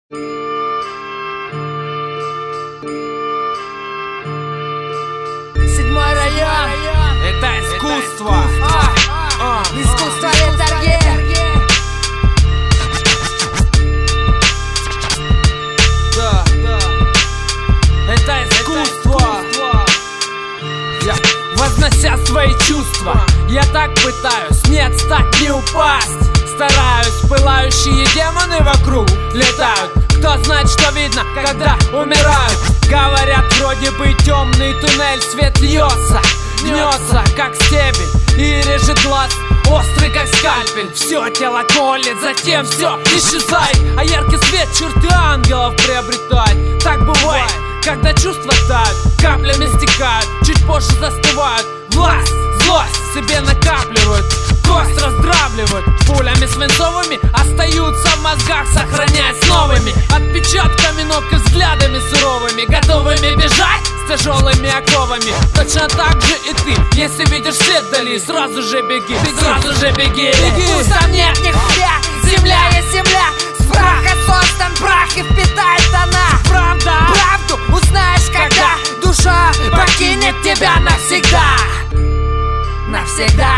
Седьмой район. Это искусство. Искусство летаргии. Да. Это искусство. Вознося свои чувства, я так пытаюсь не отстать, не упасть. Стараюсь, пылающие демоны вокруг летают. Кто знает, что видно, когда умирают. Говорят, вроде бы темный туннель, свет льется, гнется, как стебель, и режет глаз, острый, как скальпель. Все тело колет, затем все исчезает, а яркий свет черты ангелов приобретает. Так бывает, когда чувства тают, каплями стекают, чуть позже застывают. Власть, злость себе накапливают, кость раздравливают, пулями свинцовыми остаются в мозгах, сохраняясь новыми отпечатками ног и взглядами суровыми, готовыми бежать с тяжелыми оковами. Точно так же и ты, если видишь свет вдали, сразу же беги, сразу же беги. Пусть там нет нихуя, земля есть земля, с праха создан прах и впитает она. Правда, правду узнаешь, когда душа покинет тебя навсегда. Навсегда.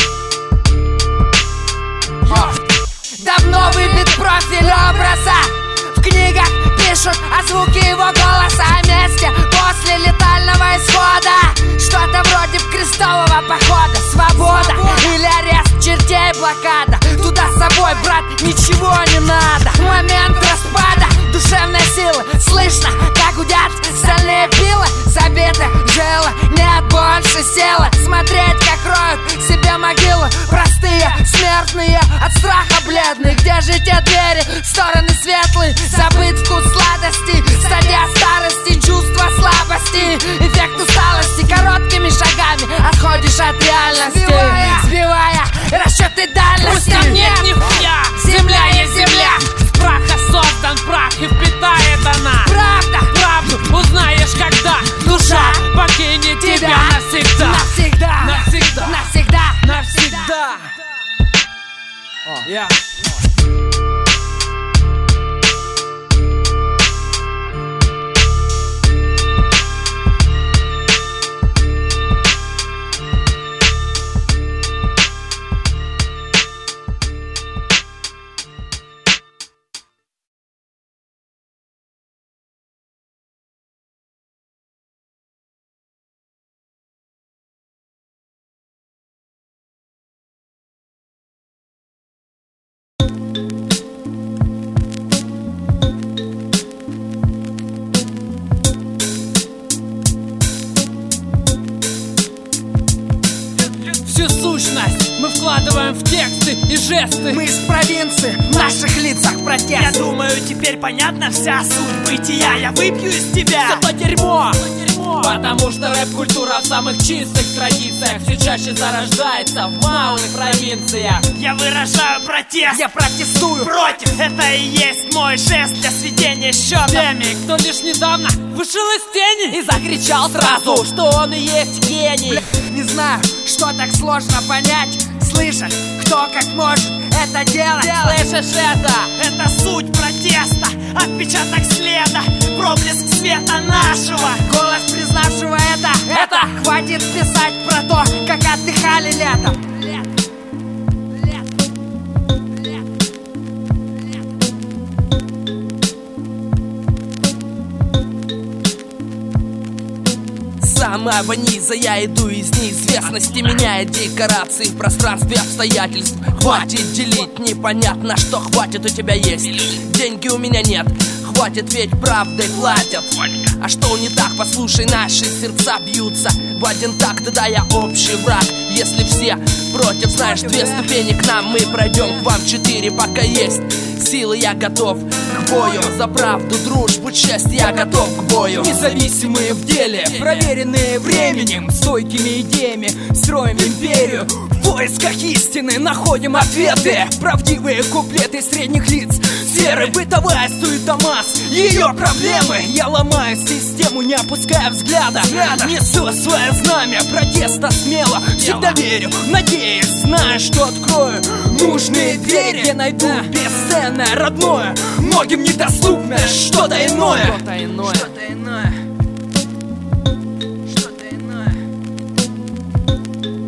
Давно выбит профиль образа, в книгах пишут о звуке его голоса, о месте после летального исхода. Что-то вроде крестового похода, свобода или арест чертей, блокада. Туда с собой, брат, ничего не надо. Момент распада душевной силы, слышно, как гудят стальные пилы, забиты жилы, нет больше силы смотреть, как роют себе могилы простые смертные, от страха бледные. Где же те двери, стороны светлые, забыт вкус сладости, стадия старости, чувство слабости, эффект усталости. Короткими шагами отходишь от реальности, сбивая расчеты дальности. Пусть там нет нихуя, земля есть земля, с праха создан прах и впитает она. Правда, правду узнаешь, когда душа покинет тебя навсегда. Навсегда, навсегда, навсегда, навсегда. Всю сущность мы вкладываем в тексты и жесты. Мы из провинции, в наших лицах протест. Я думаю, теперь понятна вся суть бытия. Я выпью из тебя Зато дерьмо, потому что рэп-культура в самых чистых традициях все чаще зарождается в малых провинциях. Я выражаю протест, Я протестую против. Это и есть мой жест для сведения счета. Теми, кто лишь недавно вышел из тени и закричал сразу, что он и есть гений. Не знаю, что так сложно понять, слышать, кто как может это делать. Слышишь это? Это суть протеста, отпечаток следа, проблеск света нашего. Голос признавшего это хватит писать про то, как отдыхали летом. С самого низа я иду из неизвестности, меняя декорации в пространстве обстоятельств. Хватит делить, непонятно, что хватит у тебя есть. Деньги у меня нет, хватит, ведь правдой платят. А что не так, послушай, наши сердца бьются в один такт, да я общий враг. Если все против, знаешь, 2 ступени к нам, мы пройдем к вам 4, пока есть силы, я готов к бою. За правду, дружбу, честь, я готов к бою. Независимые в деле, проверенные временем, стойкими идеями, строим империю. В поисках истины находим ответы, правдивые куплеты средних лиц. Серая бытовая суета масс, ее проблемы. Я ломаю систему, не опуская взгляда. Несу свое знамя протеста смело, всегда всегда верю, надеюсь, знаю, что открою нужные двери, где найду бесценное, родное, многим недоступное, что-то иное. Что-то иное. Что-то иное. Что-то иное.